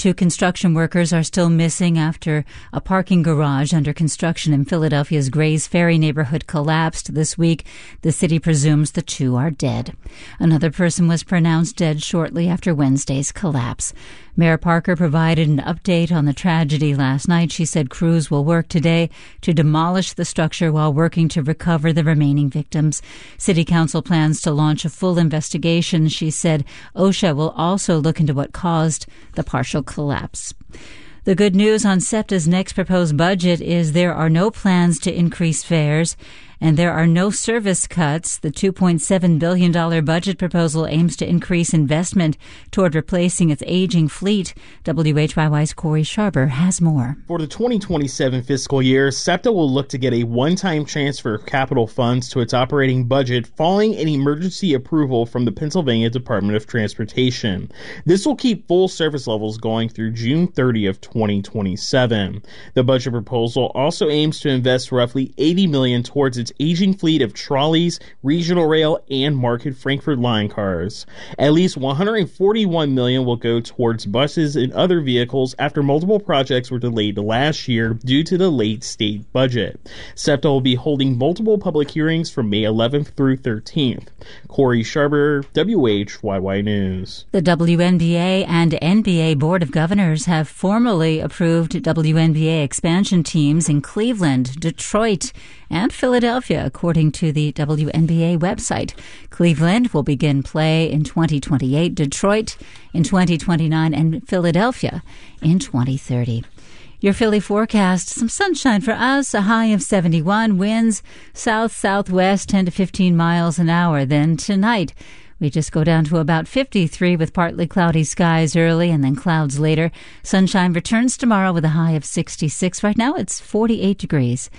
Two construction workers are still missing after a parking garage under construction in Philadelphia's Grays Ferry neighborhood collapsed this week. The city presumes the two are dead. Another person was pronounced dead shortly after Wednesday's collapse. Mayor Parker provided an update on the tragedy last night. She said crews will work today to demolish the structure while working to recover the remaining victims. City Council plans to launch a full investigation. She said OSHA will also look into what caused the partial collapse. The good news on SEPTA's next proposed budget is there are no plans to increase fares, and there are no service cuts. The $2.7 billion budget proposal aims to increase investment toward replacing its aging fleet. WHYY's Corey Sharber has more. For the 2027 fiscal year, SEPTA will look to get a one-time transfer of capital funds to its operating budget following an emergency approval from the Pennsylvania Department of Transportation. This will keep full service levels going through June 30 of 2027. The budget proposal also aims to invest roughly $80 million towards its aging fleet of trolleys, regional rail, and Market Frankford line cars. At least $141 million will go towards buses and other vehicles after multiple projects were delayed last year due to the late state budget. SEPTA will be holding multiple public hearings from May 11th through 13th. Corey Sharber, WHYY News. The WNBA and NBA Board of Governors have formally approved WNBA expansion teams in Cleveland, Detroit, and Philadelphia, according to the WNBA website. Cleveland will begin play in 2028, Detroit in 2029, and Philadelphia in 2030. Your Philly forecast, some sunshine for us, a high of 71, winds south-southwest 10 to 15 miles an hour. Then tonight, we just go down to about 53 with partly cloudy skies early and then clouds later. Sunshine returns tomorrow with a high of 66. Right now, it's 48 degrees.